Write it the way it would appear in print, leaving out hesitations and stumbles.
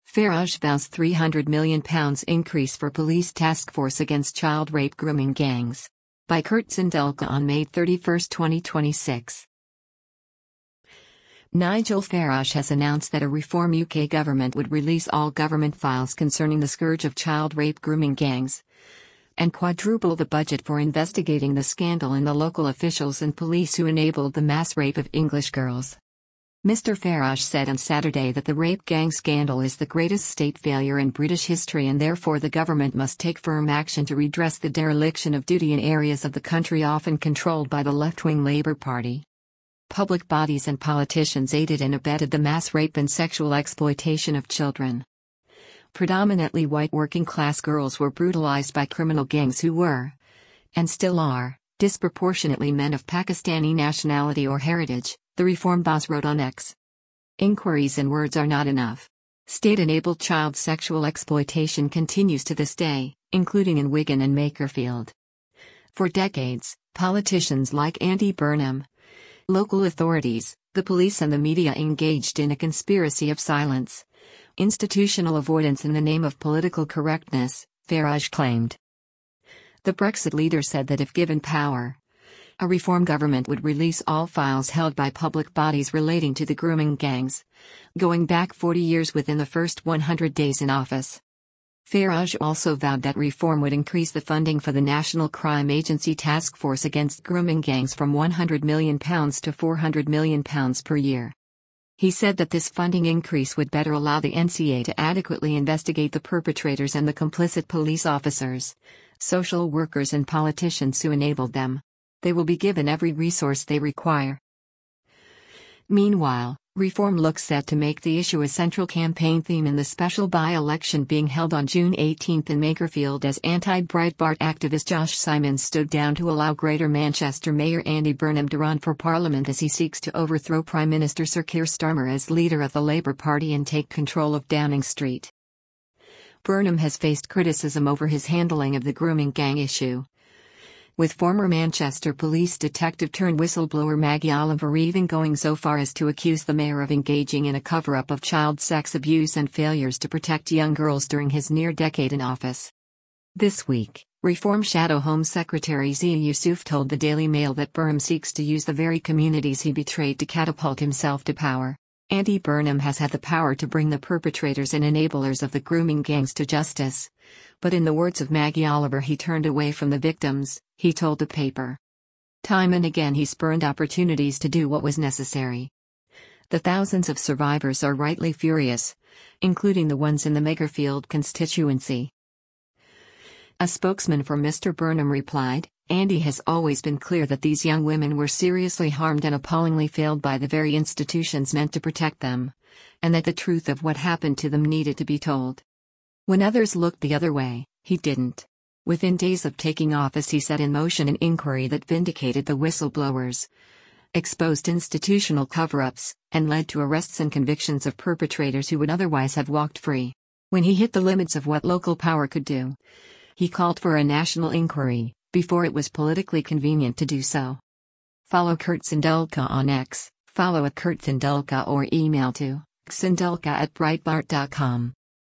Farage vows £300 million increase for police task force against child rape grooming gangs. By Kurt Sindelka on May 31, 2026. Nigel Farage has announced that a Reform UK government would release all government files concerning the scourge of child rape grooming gangs and quadruple the budget for investigating the scandal and the local officials and police who enabled the mass rape of English girls. Mr. Farage said on Saturday that the rape gang scandal is the greatest state failure in British history and therefore the government must take firm action to redress the dereliction of duty in areas of the country often controlled by the left-wing Labour Party. Public bodies and politicians aided and abetted the mass rape and sexual exploitation of children. Predominantly white working-class girls were brutalized by criminal gangs who were, and still are, disproportionately men of Pakistani nationality or heritage, the Reform boss wrote on X. Inquiries and words are not enough. State-enabled child sexual exploitation continues to this day, including in Wigan and Makerfield. For decades, politicians like Andy Burnham, local authorities, the police and the media engaged in a conspiracy of silence. Institutional avoidance in the name of political correctness, Farage claimed. The Brexit leader said that if given power, a Reform government would release all files held by public bodies relating to the grooming gangs, going back 40 years within the first 100 days in office. Farage also vowed that Reform would increase the funding for the National Crime Agency Task Force against grooming gangs from £100 million to £400 million per year. He said that this funding increase would better allow the NCA to adequately investigate the perpetrators and the complicit police officers, social workers and politicians who enabled them. They will be given every resource they require. Meanwhile, Reform looks set to make the issue a central campaign theme in the special by-election being held on June 18 in Makerfield as anti-Breitbart activist Josh Simons stood down to allow Greater Manchester Mayor Andy Burnham to run for Parliament as he seeks to overthrow Prime Minister Sir Keir Starmer as leader of the Labour Party and take control of Downing Street. Burnham has faced criticism over his handling of the grooming gang issue, with former Manchester police detective turned whistleblower Maggie Oliver even going so far as to accuse the mayor of engaging in a cover-up of child sex abuse and failures to protect young girls during his near decade in office. This week, Reform Shadow Home Secretary Zia Yusuf told the Daily Mail that Burnham seeks to use the very communities he betrayed to catapult himself to power. Andy Burnham has had the power to bring the perpetrators and enablers of the grooming gangs to justice. But in the words of Maggie Oliver, he turned away from the victims, he told the paper. Time and again he spurned opportunities to do what was necessary. The thousands of survivors are rightly furious, including the ones in the Makerfield constituency. A spokesman for Mr. Burnham replied, Andy has always been clear that these young women were seriously harmed and appallingly failed by the very institutions meant to protect them, and that the truth of what happened to them needed to be told. When others looked the other way, he didn't. Within days of taking office, he set in motion an inquiry that vindicated the whistleblowers, exposed institutional cover-ups, and led to arrests and convictions of perpetrators who would otherwise have walked free. When he hit the limits of what local power could do, he called for a national inquiry, before it was politically convenient to do so. Follow Kurt Sindelka on X, follow @KurtSindelka or email to sindelka@breitbart.com.